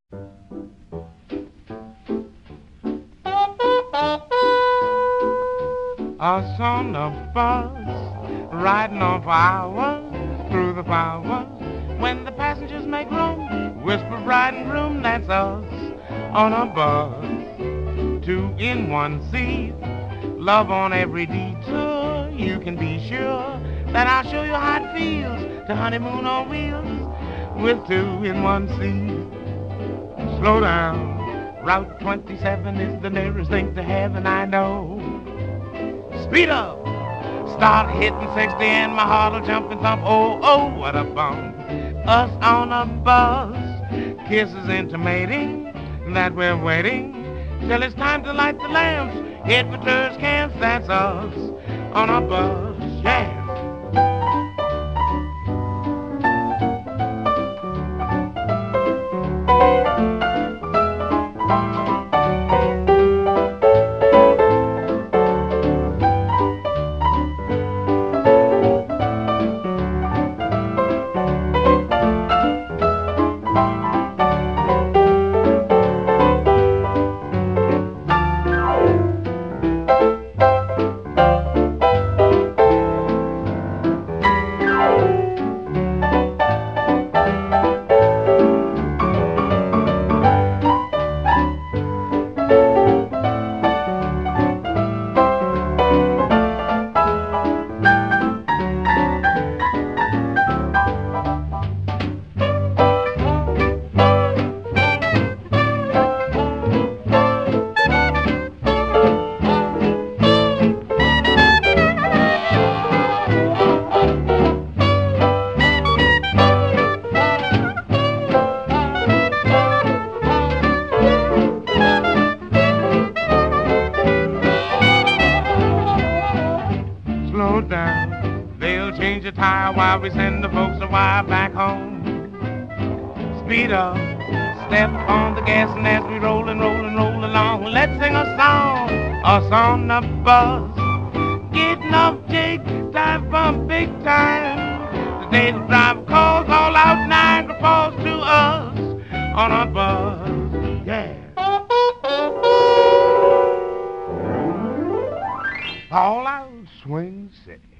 Us on the bus, riding on for hours through the flowers. When the passengers make room, whisper bride and groom, that's us on a bus. 2 in 1 seat, love on every detour. You can be sure that I'll show you how it feels to honeymoon on wheels with 2 in 1 seat. Slow down, Route 27 is the nearest thing to heaven I know. Speed up, start hitting 60 and my heart'll jump and thump. Oh, oh, what a bump. Us on a bus, kisses intimating that we're waiting till it's time to light the lamps. Head for tourist camps, that's us on a bus, yeah. Slow down, they'll change the tire while we send the folks a wire back home. Speed up, step on the gas, and as we roll and roll and roll along, let's sing a song. Us on the bus, getting off Jake, dive bump big time. The day the driver calls all out Niagara Falls to us on a bus, yeah. All out Swing City.